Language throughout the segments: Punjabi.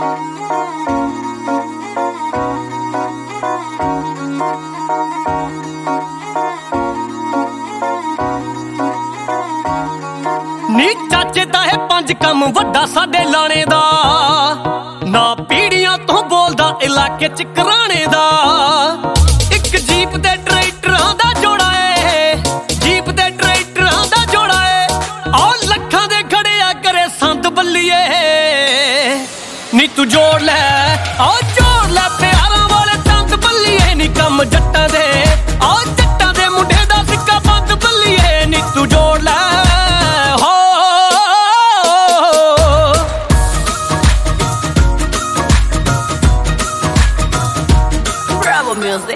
ਨੀ ਚਾਚੇ ਦਾ ਇਹ 5 ਕੰਮ ਵੱਡਾ ਸਾਡੇ ਲਾਣੇ ਦਾ, ਨਾ ਪੀੜੀਆਂ ਤੋਂ ਬੋਲਦਾ ਇਲਾਕੇ ਚ ਘਰਾਣੇ ਦਾ। ਇੱਕ ਜੀਪ ਤੇ ਟਰੈਕਟਰਾਂ ਦਾ ਜੋੜਾ ਏ, ਜੀਪ ਤੇ ਟਰੈਕਟਰਾਂ ਦਾ ਜੋੜਾ ਏ, ਆਹ ਲੱਖਾਂ ਦੇ ਖੜਿਆ ਕਰੇ ਸੰਤ ਬੱਲੀਏ। ਨੀ ਤੂੰ ਜੋੜ ਲੈ, ਆਹ ਜੋੜ ਲੈ ਪਿਆਰਾਂ ਵਾਲੇ ਸੰਤ ਬੱਲੀਏ। ਨੀ ਕੰਮ ਜੱਟਾਂ ਦੇ, ਆਹ ਜੱਟਾਂ ਦੇ ਮੁੰਡੇ ਦਾ ਸਿੱਕਾ ਬੰਦ ਬੱਲੀਏ। ਨੀ ਤੂੰ ਜੋੜ ਲੈ music.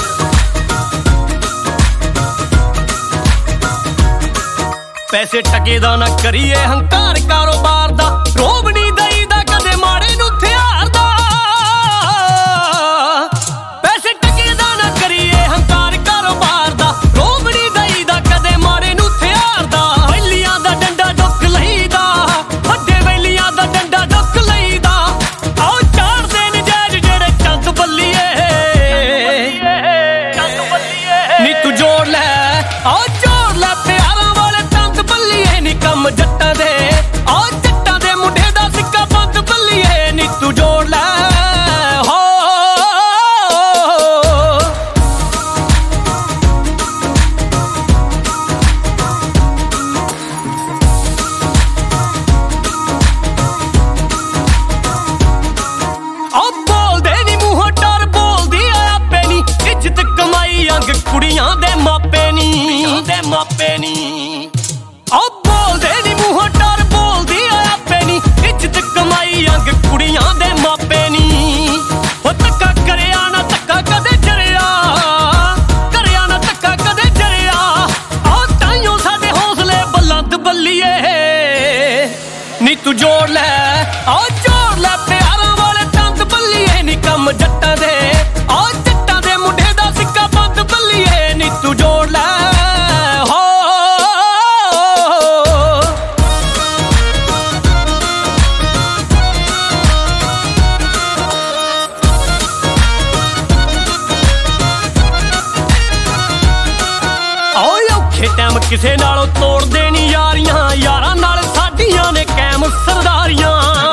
ਪੈਸੇ ਟਕੇ ਦਾ ਨਾ ਕਰੀਏ ਹੰਕਾਰ ਕਾਰੋਬਾਰ ਦਾ, ਰੋਬ ਨਹੀਂ ਦਈਦਾ ਕਦੇ ਮਾੜੇ ਨੂੰ ਥਿਆਰ ਦਾ। ਪੈਸੇ ਟਕੇ ਦਾ ਨਾ ਕਰੀਏ ਹੰਕਾਰ ਕਾਰੋਬਾਰ ਦਾ, ਰੋਬ ਨਹੀਂ ਦਈਦਾ ਕਦੇ ਮਾੜੇ ਨੂੰ ਥਿਆਰ ਦਾ। ਵੈਲੀਆਂ ਦਾ ਡੰਡਾ ਡੁੱਕ ਲਈਦਾ, ਵੱਡੇ ਵੈਲੀਆਂ ਦਾ ਡੰਡਾ ਡੁੱਕ ਲਈਦਾ। ਆਓ ਚਾੜਦੇ ਨਜਾਇਜ਼ ਜਿਹੜੇ ਚੰਦ ਬੱਲੀਏ। ਨੀ ਤੂੰ ਜੋੜ ਲੈ, ਆਓ ਜੋੜ ਲੈ ਪਿਆਰਾਂ ਵਾਲੇ ਚੰਦ ਬੱਲੀਏ। ਨੀ ਕੰਮ ਜੱਟਾਂ ਦੇ, ਆਓ ਜੱਟਾਂ ਦੇ ਮੁੰਡੇ ਦਾ ਸਿੱਕਾ ਬੰਦ ਬੱਲੀਏ। ਨੀ ਤੂੰ ਜੋੜ ਲੈ ਹੋ। ਆਹ ਬੋਲਦੇ ਨੀ ਮੂੰਹੋਂ ਡਰ ਬੋਲਦੀ ਆ ਆਪੇ ਨੀ, ਇੱਜ਼ਤ ਕਮਾਈ ਅੰਗ ਕੁੜੀਆਂ ਦੇ ਮਾਪੇ ਨੀ, ਦੇ ਮਾਪੇ ਨੀ। ਆਹ ਬੋਲਦੇ ਨੀ ਮੂੰਹੋਂ ਡਰ ਬੋਲਦੀ ਆ ਆਪੇ ਨੀ, ਇੱਜ਼ਤ ਕਮਾਈ ਅੰਗ ਕੁੜੀਆਂ ਦੇ ਮਾਪੇ ਨੀ। ਉਹ ਧੱਕਾ ਕਰਿਆ ਨਾ ਧੱਕਾ ਕਦੇ ਜਰਿਆ, ਕਰਿਆ ਨਾ ਧੱਕਾ ਕਦੇ ਜਰਿਆ। ਆਹ ਤਾਈਓ ਸਾਡੇ ਹੌਸਲੇ ਬੁਲੰਦ ਬੱਲੀਏ। ਨੀ ਤੂੰ ਜੋੜ ਲੈ, ਆਹ ਜੋੜ ਲੈ ਪਿਆਰਾਂ ਵਾਲੇ ਚੰਦ ਬੱਲੀਏ। ਨੀ ਕੰਮ ਜੱਟਾਂ ਦੇ, ਆਹ ਜੱਟਾਂ ਦੇ ਮੁੰਡੇ ਦਾ ਸਿੱਕਾ ਬੰਦ ਬੱਲੀਏ। ਨੀ ਤੂੰ ਜੋੜ ਲੈ ਹੋ। ਆਓ ਔਖੇ ਟਾਈਮ ਕਿਸੇ ਨਾਲੋਂ ਤੋੜਦੇ ਨੀ ਯਾਰੀਆਂ, ਯਾਰਾਂ ਨਾਲ ਸਾਡੀਆਂ ਨੇ ਕਾਇਮ ਸਰਦਾਰੀਆਂ।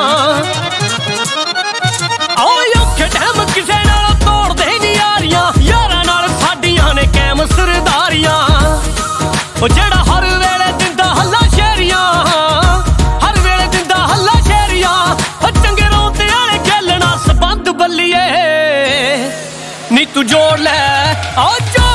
ਆਓ ਔਖੇ ਟਾਈਮ ਕਿਸੇ ਨਾਲੋਂ ਤੋੜਦੇ ਨੀ ਯਾਰੀਆਂ, ਯਾਰਾਂ ਨਾਲ ਸਾਡੀਆਂ ਨੇ ਕਾਇਮ ਸਰਦਾਰੀਆਂ। ਉਹ ਜਿਹੜਾ ਹਰ ਵੇਲੇ ਦਿੰਦਾ ਹੱਲਾ ਸ਼ੇਰੀਆਂ, ਹਰ ਵੇਲੇ ਦਿੰਦਾ ਹੱਲਾ ਸ਼ੇਰੀਆਂ। ਉਹ ਚੰਗੇ ਰੋਂਦੇ ਵਾਲੇ ਗੈਲਣਾ ਸਬੰਧ ਬੱਲੀਏ। ਨੀ ਤੂੰ ਜੋੜ ਲੈ, ਆਓ